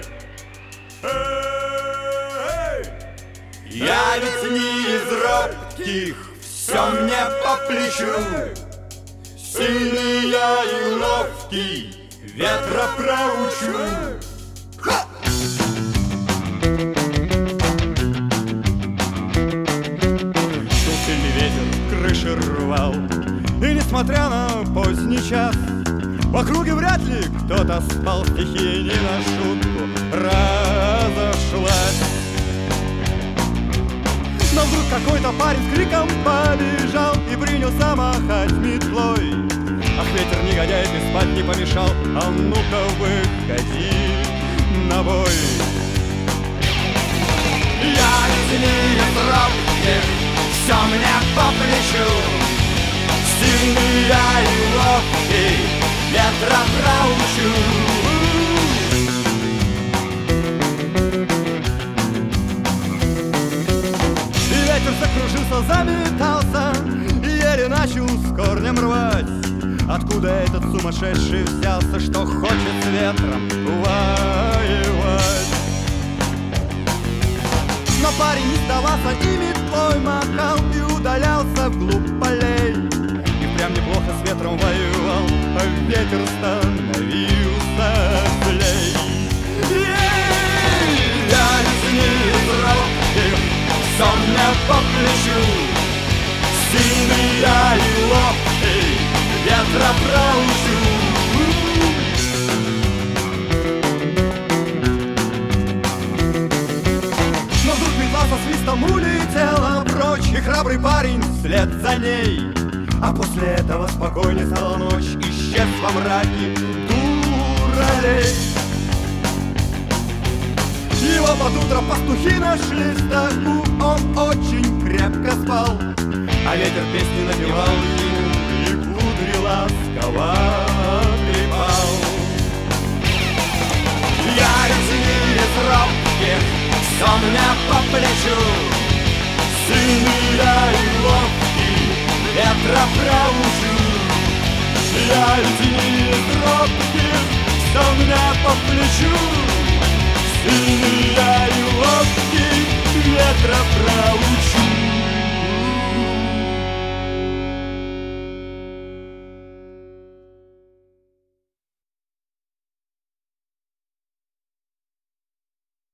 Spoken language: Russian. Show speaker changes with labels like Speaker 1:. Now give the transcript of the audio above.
Speaker 1: Я ведь не из робких, все мне по плечу. Сильный я и ловкий, ветра проучу. Шел сильный ветер, крыши рвал, и несмотря на поздний час, в округе вряд ли кто-то спал. Стихия не на шутку разошлась. Но вдруг какой-то парень с криком побежал и принялся махать метлой. Ах, ветер негодяй, ты спать не помешал, а ну-ка выходи на бой. Я ведь не из робких, все мне по плечу. Сильный я и ловкий, ветра проучу. Ветер закружился, заметался и еле начал с корнем рвать. Откуда этот сумасшедший взялся, что хочет с ветром воевать? Но парень не сдавался и метлой махал и удалялся вглубь полей. И прям неплохо с ветром воевал, а ветер становился злей. Я ведь не из робких, все мне по плечу. Сильный я и ловкий, ветра проучу. Но вдруг метла со свистом улетела прочь, и храбрый парень вслед за ней. А после этого спокойней стала ночь, исчез во мраке дуралей. Его под утро пастухи нашли в стогу, он очень крепко спал, а ветер песни напевал ему и кудри ласково трепал. Я ведь не из робких, все мне по плечу. Сильный я и ловкий, ветра проучу. Я ведь не из робких, все мне по плечу.